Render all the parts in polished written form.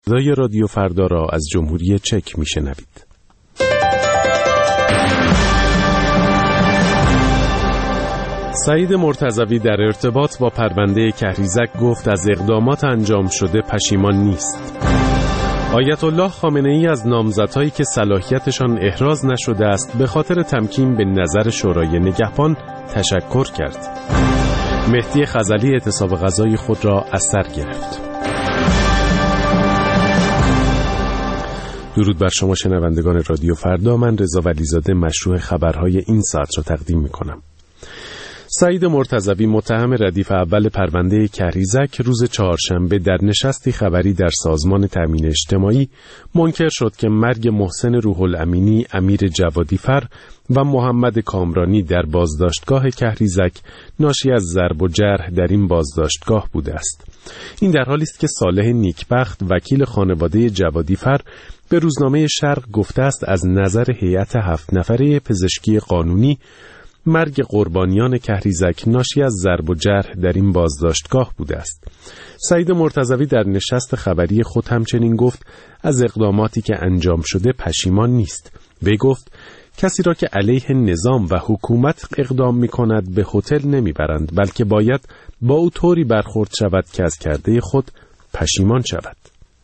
صدای رادیو فردا را از جمهوری چک میشنوید. سعید مرتضوی در ارتباط با پرونده کهریزک گفت از اقدامات انجام شده پشیمان نیست. آیت الله خامنه‌ای از نامزدهایی که صلاحیتشان احراز نشده است به خاطر تمکین به نظر شورای نگهبان تشکر کرد. مهدی خزعلی اعتصاب غذای خود را از سر گرفت. درود بر شما شنوندگان رادیو فردا، من رضا ولیزاده مشروع خبرهای این ساعت را تقدیم می‌کنم. سعید مرتضوی متهم ردیف اول پرونده کهریزک روز چهارشنبه در نشستی خبری در سازمان تامین اجتماعی منکر شد که مرگ محسن روح الامینی امیر جوادیفر و محمد کامرانی در بازداشتگاه کهریزک ناشی از ضرب و جرح در این بازداشتگاه بوده است. این در حالی است که صالح نیکبخت وکیل خانواده جوادیفر به روزنامه شرق گفته است از نظر هیئت 7 نفره پزشکی قانونی مرگ قربانیان کهریزک ناشی از ضرب و جرح در این بازداشتگاه بوده است. سعید مرتضوی در نشست خبری خود همچنین گفت از اقداماتی که انجام شده پشیمان نیست. وی گفت کسی را که علیه نظام و حکومت اقدام می کند به هتل نمی برند، بلکه باید با او طوری برخورد شود که از کرده خود پشیمان شود.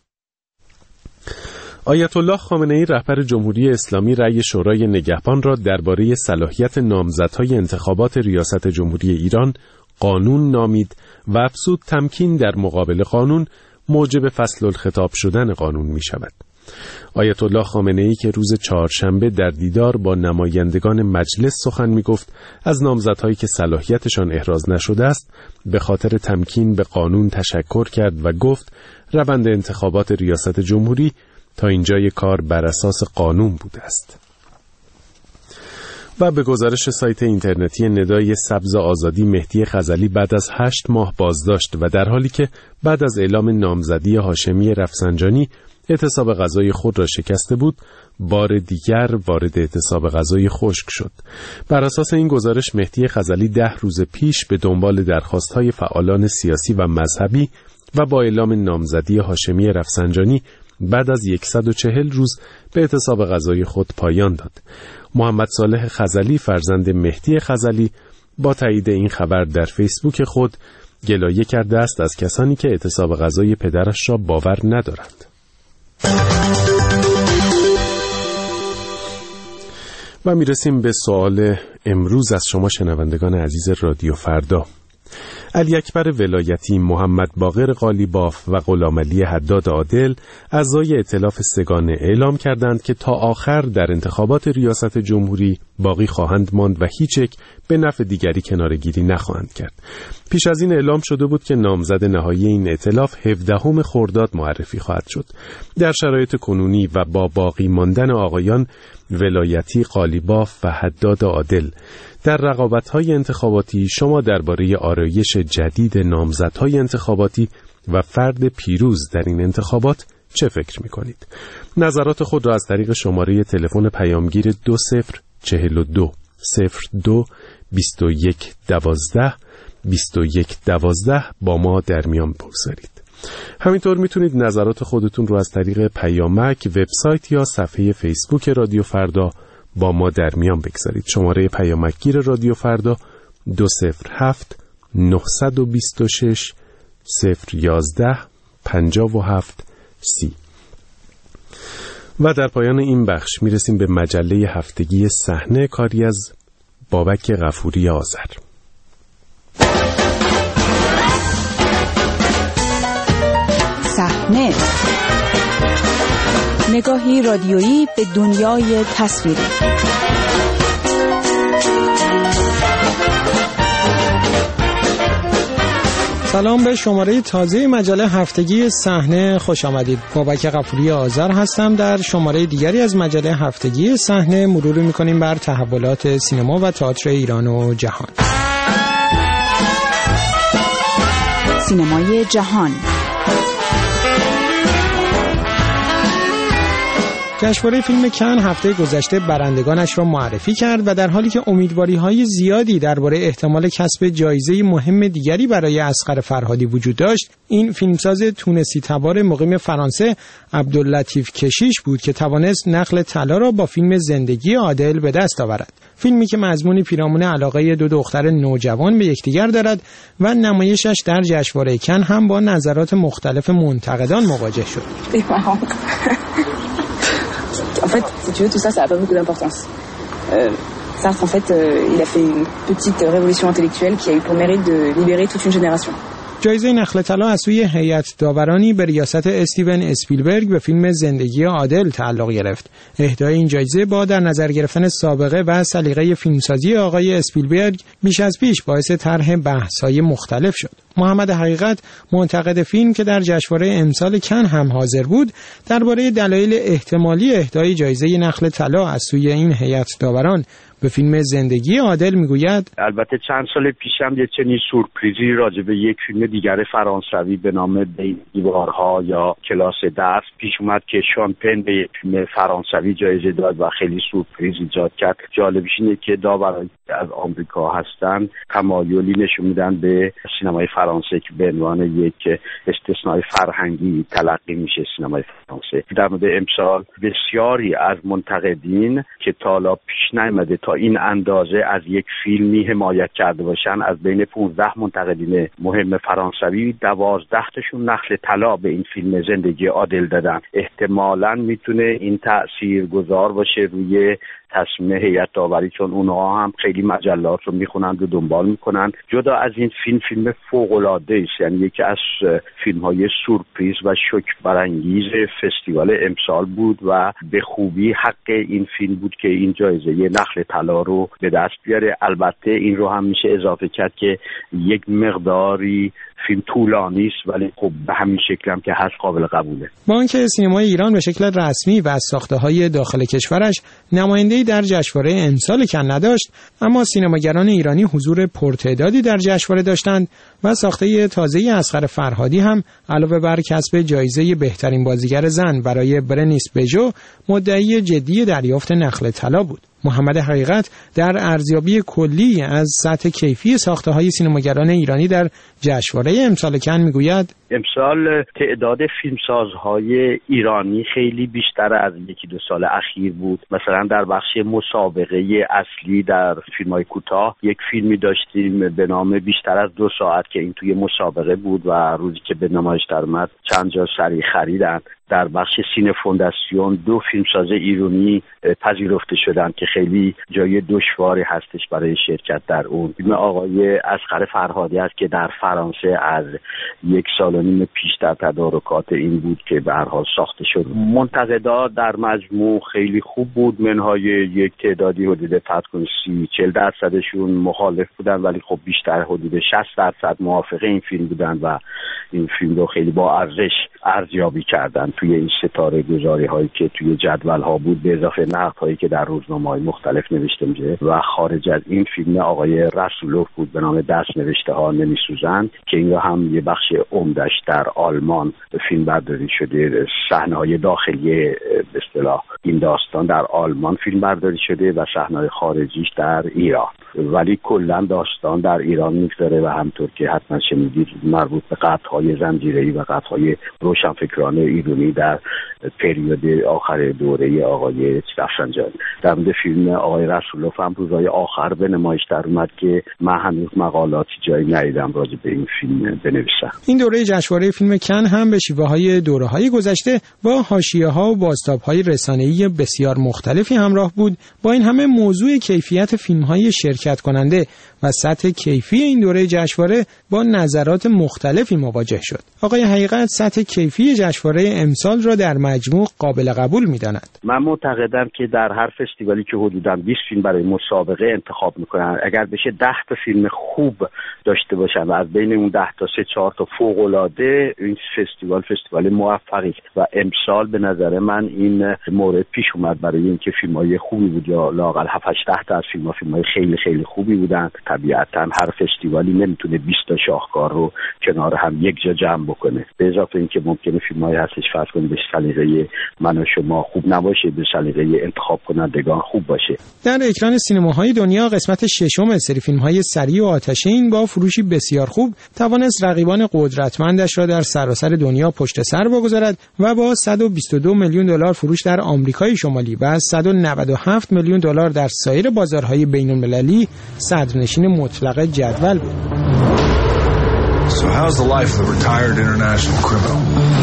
آیت الله خامنه‌ای رهبر جمهوری اسلامی رأی شورای نگهبان را درباره صلاحیت نامزدهای انتخابات ریاست جمهوری ایران قانون نامید و افزود تمکین در مقابل قانون موجب فصل الخطاب شدن قانون می شود. آیت الله خامنه‌ای که روز چهارشنبه در دیدار با نمایندگان مجلس سخن می گفت از نامزدهایی که صلاحیتشان احراز نشده است به خاطر تمکین به قانون تشکر کرد و گفت روند انتخابات ریاست جمهوری تا اینجای کار بر اساس قانون بوده است. و به گزارش سایت اینترنتی ندای سبز آزادی، مهدی خزعلی بعد از 8 ماه بازداشت و در حالی که بعد از اعلام نامزدی هاشمی رفسنجانی اعتصاب غذای خود را شکسته بود، بار دیگر وارد اعتصاب غذای خشک شد. بر اساس این گزارش مهدی خزعلی 10 روز پیش به دنبال درخواست‌های فعالان سیاسی و مذهبی و با اعلام نامزدی هاشمی رفسنجانی بعد از 140 روز به اعتصاب غذای خود پایان داد. محمد صالح خزعلی فرزند مهدی خزعلی با تایید این خبر در فیسبوک خود گلایه کرده است از کسانی که اعتصاب غذای پدرش را باور ندارند. و میرسیم به سوال امروز از شما شنوندگان عزیز رادیو فردا. علی اکبر ولایتی، محمد باقر قالیباف و غلامعلی حداد عادل اعضای ائتلاف سگانه اعلام کردند که تا آخر در انتخابات ریاست جمهوری باقی خواهند ماند و هیچ یک به نفع دیگری کناره‌گیری نخواهند کرد. پیش از این اعلام شده بود که نامزد نهایی این ائتلاف 17 خرداد معرفی خواهد شد. در شرایط کنونی و با باقی ماندن آقایان ولایتی، قالیباف و حداد عادل در رقابت‌های انتخاباتی شما درباره آرایش جدید نامزدهای انتخاباتی و فرد پیروز در این انتخابات چه فکر می‌کنید؟ نظرات خود را از طریق شماره تلفن پیامگیر 2042 02 21 12 21 12 با ما در میان بگذارید. همینطور میتونید نظرات خودتون رو از طریق پیامک، وبسایت یا صفحه فیسبوک رادیو فردا با ما در میان بگذارید. شماره پیامکگیر رادیو فردا 207 926 011 57 30. و در پایان این بخش میرسیم به مجله هفتگی صحنه، کاری از بابک غفوری آذر. صحنه، نگاهی رادیویی به دنیای تصویری. سلام، به شماره تازه مجله هفتگی صحنه خوش آمدید. بابک غفوری آذر هستم. در شماره دیگری از مجله هفتگی صحنه مروری می‌کنیم بر تحولات سینما و تئاتر ایران و جهان. سینمای جهان. جشنواره فیلم کن هفته گذشته برندگانش را معرفی کرد و در حالی که امیدواری‌های زیادی درباره احتمال کسب جایزه مهم دیگری برای اصغر فرهادی وجود داشت، این فیلمساز تونسی تبار مقیم فرانسه عبداللطیف کشیش بود که توانست نخل طلا را با فیلم زندگی عادل به دست آورد. فیلمی که مضمونی پیرامون علاقه دو دختر نوجوان به یکدیگر دارد و نمایشش در جشنواره کن هم با نظرات مختلف منتقدان مواجه شد. En fait, si tu veux, tout ça, ça n'a pas beaucoup d'importance. Sartre, en fait, il a fait une petite révolution intellectuelle qui a eu pour mérite de libérer toute une génération. جایزه نخل طلا از سوی هیئت داورانی به ریاست استیون اسپیلبرگ به فیلم زندگی عادل تعلق گرفت. اهدای این جایزه با در نظر گرفتن سابقه و سلیقه فیلمسازی آقای اسپیلبرگ بیش از پیش باعث طرح بحث‌های مختلف شد. محمد حقیقت، منتقد فیلم که در جشنواره امسال کن هم حاضر بود، درباره دلایل احتمالی اهدای جایزه نخل طلا از سوی این هیئت داوران به فیلم زندگی عادل میگوید: البته چند سال پیشم یه چنین سورپریزی راجع به یک فیلم دیگر فرانسوی به نام بین دیوارها یا کلاس درس پیش اومد که شان پن به یک فیلم فرانسوی جایزه داد و خیلی سورپریز ایجاد کرد. جالبش اینه که داورانی از آمریکا هستن تمایلی نشون میدن به سینمای فرانسه که به عنوان یک استثناء فرهنگی تلقی میشه سینمای فرانسه. در مورد امسال بسیاری از منتقدین که تا حالا پیش نیامده تا این اندازه از یک فیلمی حمایت کرده باشن، از بین 15 منتقدین مهم فرانسوی 12 تاشون نخل طلا به این فیلم زندگی عادل دادن. احتمالاً میتونه این تاثیرگذار باشه روی تصمیم هیئت داوری، چون اونها هم خیلی مجلات رو میخونن و دنبال میکنن. جدا از این فیلم فوق‌العاده است، یعنی یکی از فیلم‌های سورپریز و شوک برانگیز فستیوال امسال بود و به خوبی حق این فیلم بود که این جایزه نخل طلا رو به دست بیاره. البته این رو هم میشه اضافه کرد که یک مقداری فیلم طولانی است، ولی خب به همین شکل هم که هست قابل قبوله. با اینکه سینمای ایران به شکل رسمی و از ساخته‌های داخل کشورش نماینده‌ای در جشنواره امسال کن نداشت، اما سینماگران ایرانی حضور پرتعدادی در جشنواره داشتند و ساخته تازه اصغر فرهادی هم علاوه بر کسب جایزه بهترین بازیگر زن برای برنیس بژو مدعی جدی دریافت نخل طلا بود. محمد حقیقت در ارزیابی کلی از سطح کیفی ساخته‌های سینماگران ایرانی در جشنواره امسال کن میگوید: امسال تعداد فیلمسازهای ایرانی خیلی بیشتر از یکی دو سال اخیر بود. مثلا در بخش مسابقه اصلی در فیلم‌های کوتاه یک فیلمی داشتیم به نام بیشتر از 2 ساعت که این توی مسابقه بود و روزی که به نمایش در اومد چند جا سریع خریدن. در بخش سینه فونداسیون 2 فیلمساز ایرانی پذیرفته شدند که خیلی جای دشواری هستش برای شرکت در اون. فیلم آقای اصغر فرهادی است که در فرانسه از 1 سال و نیم پیش در تدارکات این بود که به هر حال ساخته شد. منتقدات در مجموع خیلی خوب بود، منهای یک تعدادی حدود 30-40% مخالف بودن، ولی خب بیشتر حدود 60% موافق این فیلم بودن و این فیلم رو خیلی با ارزش ارزیابی کردن توی این ستاره گذاری هایی که توی جدول ها بود، به اضافه نقد هایی که در روزنامه‌های مختلف نوشته میشه. و خارج از این فیلم آقای رسولوف بود به نام دست نوشته ها نمیسوزند که این هم یه بخش عمدش در آلمان فیلم برداری شده. صحنه های داخلی به اصطلاح این داستان در آلمان فیلم برداری شده و صحنه های خارجیش در ایران، ولی کلا داستان در ایران میگذره و همطور که حتما شنیدید مربوط به قطعهای زنجیره‌ای و قطعهای روشنفکران ایرانی در پریود آخر دوره آقای رفسنجانی. در مورد فیلم آقای رسولوف هم روزهای آخر به نمایش در اومد که من هنوز مقالاتی جایی ندیدم راجع به این فیلم بنویسم. این دوره جشنواره فیلم کن هم به شیوه‌های دوره‌های گذشته با حاشیه‌ها و بازتاب‌های رسانه‌ای بسیار مختلفی همراه بود. با این همه موضوع کیفیت فیلم‌های شرکت کننده و سطح کیفی این دوره جشنواره با نظرات مختلفی مواجه شد. آقای حقیقت سطح کیفی جشنواره امسال را در مجموع قابل قبول می‌داند. من معتقدم که در هر فستیوالی که حدوداً 20 فیلم برای مسابقه انتخاب می‌کنن، اگر بشه 10 تا فیلم خوب داشته باشن و از بین اون 10 تا 3-4 تا فوق‌العاده، این فستیوال موفقی و امسال به نظر من این مورد پیش اومد برای اینکه فیلم‌های خوبی بود یا لااقل 7-8 تا از فیلم‌های خیلی خیلی خوبی بودن. طبیعتاً هر فستیوالی نمیتونه 20 تا شاهکار رو کنار هم یک جا جمع بکنه. به اضافه اینکه ممکنه فیلم‌های هستش فرض کنید به سلیقه سلیقه من و شما خوب نباشه، به سلیقه انتخاب کنندگان خوب باشه. در اکران سینماهای دنیا قسمت ششم سری فیلم‌های سریع و آتشین با فروشی بسیار خوب توانست رقیبان قدرتمندش را در سراسر دنیا پشت سر بگذارد و با 122 میلیون دلار فروش در آمریکای شمالی و 197 میلیون دلار در سایر بازارهای بین‌المللی صدرنشین مطلق جدول بود. So how's the life of the retired international criminal?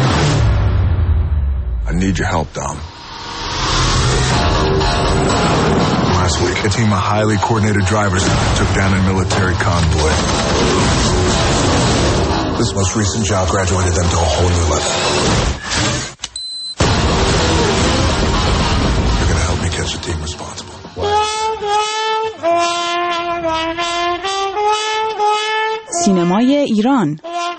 I need your help, Dom. Last week, a team of highly coordinated drivers took down a military convoy. This most recent job graduated them to a whole new level. You're gonna help me catch the team responsible. سینمای ایران.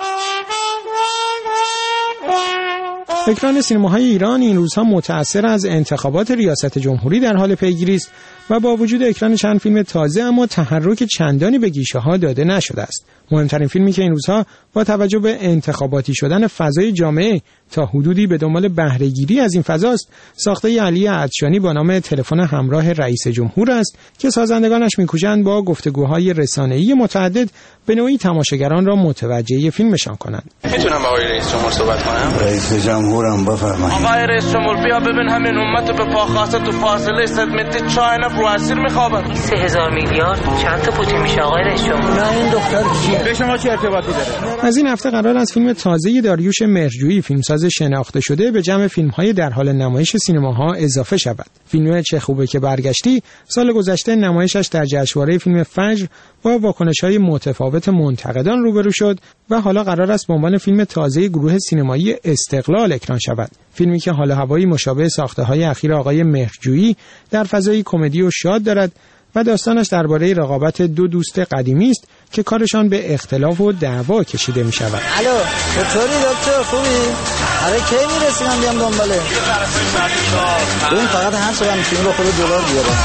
اکران سینماهای ایران این روزها متأثر از انتخابات ریاست جمهوری در حال پیگیری است و با وجود اکران چند فیلم تازه اما تحرک چندانی به گیشه‌ها داده نشده است. مهمترین فیلمی که این روزها با توجه به انتخاباتی شدن فضای جامعه تا حدودی به دنبال بهره‌گیری از این فضاست، ساخته علی عطشانی با نام تلفن همراه رئیس جمهور است که سازندگانش می‌کوشند با گفتگوهای رسانه‌ای متعدد به نوعی تماشاگران را متوجه فیلمشان کنند. میتونم با آقای رئیس جمهور صحبت کنم؟ رئیس جمهورم بفرمایید. آقای رئیس جمهور بیا ببین همین امت به پاخاسته تو فاصله 100 متری چاینه رو اسیر میخوابن. 3000 میلیارد چند تا پوتی میشه آقای رئیس جمهور؟ نه این دختر کیه؟ به شما چه ارتباطی داره؟ از این هفته قرار است فیلم تازه داریوش مهرجویی فیلمساز شناخته شده به جمع فیلم‌های در حال نمایش سینماها اضافه شود. فیلم چه خوبه که برگشتی سال گذشته نمایشش در جشنواره فیلم فجر با واکنش‌های متفاوت منتقدان روبرو شد و حالا قرار است به عنوان فیلم تازه گروه سینمایی استقلال اکران شود. فیلمی که حال و هوایی مشابه ساخته‌های اخیر آقای مهرجویی در فضای کمدی و شاد دارد و داستانش درباره رقابت دو دوست قدیمی است که کارشان به اختلاف و دعوا کشیده می شود. الو چطوری دکتر خوبی؟ آره کی میرسیم من بیام دنباله؟ ببین فقط هم شدم فیلم رو خود دلار بیارم.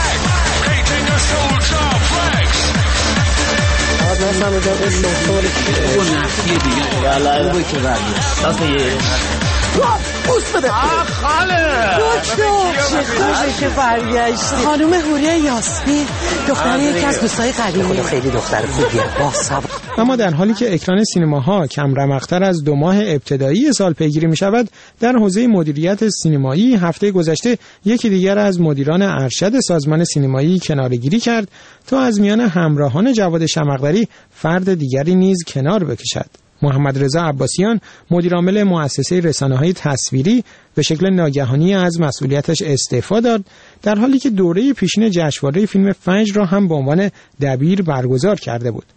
مثلا بجا اسم سوال اون نفیه دیگه والله خوبه که برگی بوس بده خاله دکتر چه خوبه که برگشتی. خانم حوریه یاسمین دختر یکی از دوستای قدیمی. خیلی دختر خوبیه با صبر. اما در حالی که اکران سینماها کم رمق‌تر از 2 ماه ابتدایی سال پیگیری می شود، در حوزه مدیریت سینمایی هفته گذشته یکی دیگر از مدیران ارشد سازمان سینمایی کناره‌گیری کرد تا از میان همراهان جواد شمقدری فرد دیگری نیز کنار بکشد. محمد رضا عباسیان مدیرعامل مؤسسه رسانه‌های تصویری به شکل ناگهانی از مسئولیتش استعفا داد، در حالی که دوره پیشین جشنواره فیلم فجر را هم به عنوان دبیر برگزار کرده بود.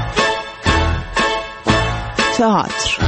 تئاتر.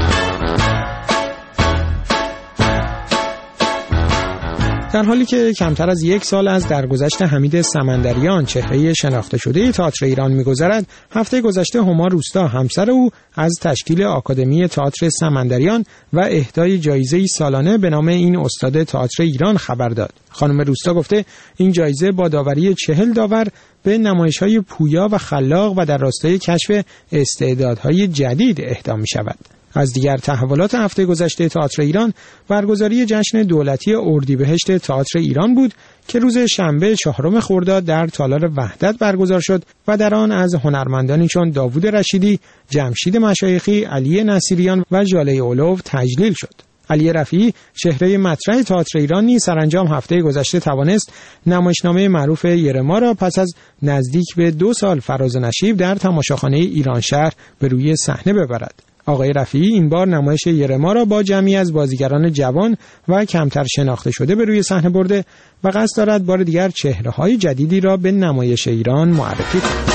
در حالی که کمتر از 1 سال از درگذشت حمید سمندریان چهره شناخته شده تئاتر ایران می‌گذرد، هفته گذشته هما روستا همسر او از تشکیل آکادمی تئاتر سمندریان و اهدای جایزه‌ای سالانه به نام این استاد تئاتر ایران خبر داد. خانم روستا گفته این جایزه با داوری 40 داور به نمایش‌های پویا و خلاق و در راستای کشف استعدادهای جدید اهدا می‌شود. از دیگر تحولات هفته گذشته تئاتر ایران برگزاری جشن دولتی اردیبهشت تئاتر ایران بود که روز شنبه 4 خرداد در تالار وحدت برگزار شد و در آن از هنرمندانی چون داوود رشیدی، جمشید مشایخی، علی نصیریان و ژاله اولو تجلیل شد. علی رفیعی چهره مطرح تئاتر ایران نیز سرانجام هفته گذشته توانست نمایشنامه معروف یرما را پس از نزدیک به 2 سال فراز و نشیب در تماشاخانه ایرانشهر به روی صحنه ببرد. آقای رفیعی این بار نمایش یرما را با جمعی از بازیگران جوان و کمتر شناخته شده به روی صحنه برده و قصد دارد بار دیگر چهره‌های جدیدی را به نمایش ایران معرفی کند.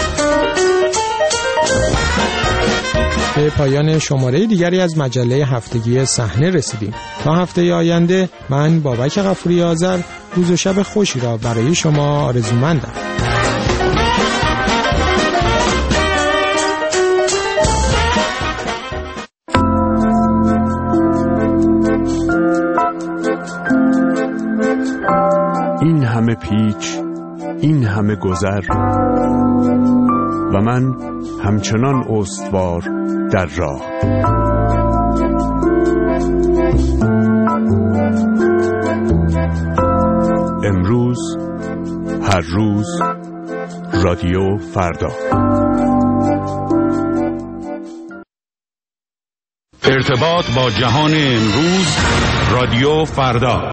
به پایان شماره دیگری از مجله هفتگی صحنه رسیدیم. تا هفته آینده من بابک غفوری آذر روز و شب خوشی را برای شما آرزومندم. این همه پیچ، این همه گذر و من همچنان استوار در راه. امروز، هر روز، رادیو فردا. ارتباط با جهان امروز، رادیو فردا.